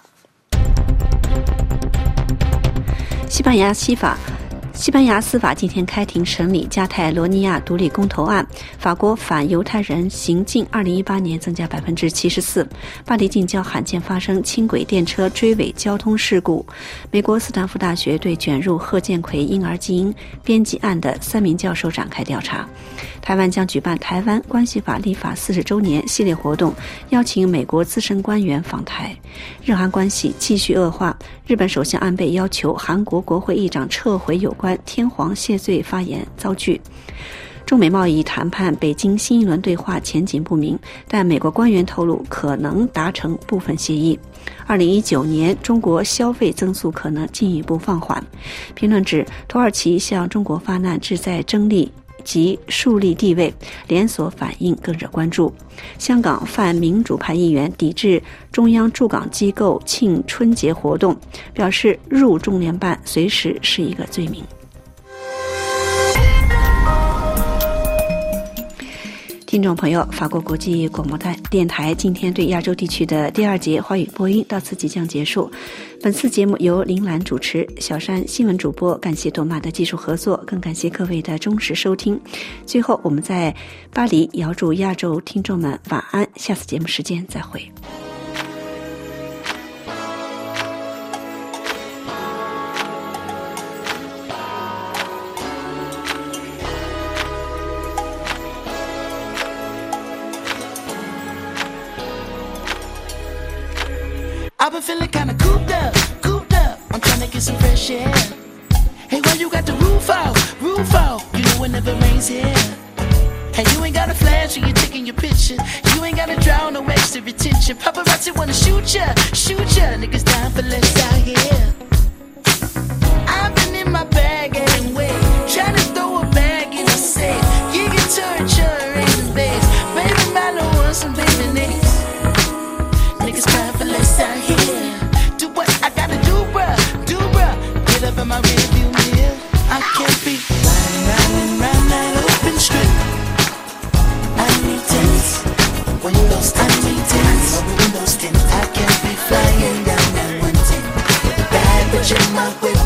西班牙西法西班牙司法今天开庭审理加泰罗尼亚独立公投案，法国反犹太人行径二零一八年增加百分之七十四，巴黎近郊罕见发生轻轨电车追尾交通事故。美国斯坦福大学对卷入贺建奎婴儿基因编辑案的三名教授展开调查。台湾将举办台湾关系法立法四十周年系列活动，邀请美国资深官员访台。日韩关系继续恶化，日本首相安倍要求韩国国会议长撤回有关天皇谢罪发言遭拒。中美贸易谈判北京新一轮对话前景不明，但美国官员透露可能达成部分协议。二零一九年中国消费增速可能进一步放缓。评论指土耳其向中国发难，旨在争利及树立地位，连锁反应更惹关注。香港泛民主派议员抵制中央驻港机构庆春节活动，表示入中联办随时是一个罪名。听众朋友，法国国际广播电台今天对亚洲地区的第二节华语播音到此即将结束。本次节目由林兰主持，小山新闻主播，感谢多玛的技术合作，更感谢各位的忠实收听。最后，我们在巴黎遥祝亚洲听众们晚安，下次节目时间再会。 I've been feeling kinda cooped up, cooped up. I'm trying to get some fresh air. Hey, why you got the roof out, roof out? You know it never rains here. Hey, you ain't got a flash when you're taking your picture. You ain't gotta draw no extra attention. Paparazzi wanna shoot ya, shoot ya. Niggas dying for less out here. I've been in my bag anyway, trying to throw a bag in the safe. You can turn your in base. Baby, my little one, some baby names. Niggas crying for less out here. Do what I gotta do, bruh, do bruh. Get up in my rearview mirror. I can't be riding, riding round that open street. I need tents, windows tint, I need tents, windows tint. I can't be flying down that one ten. Bad bitch in my way.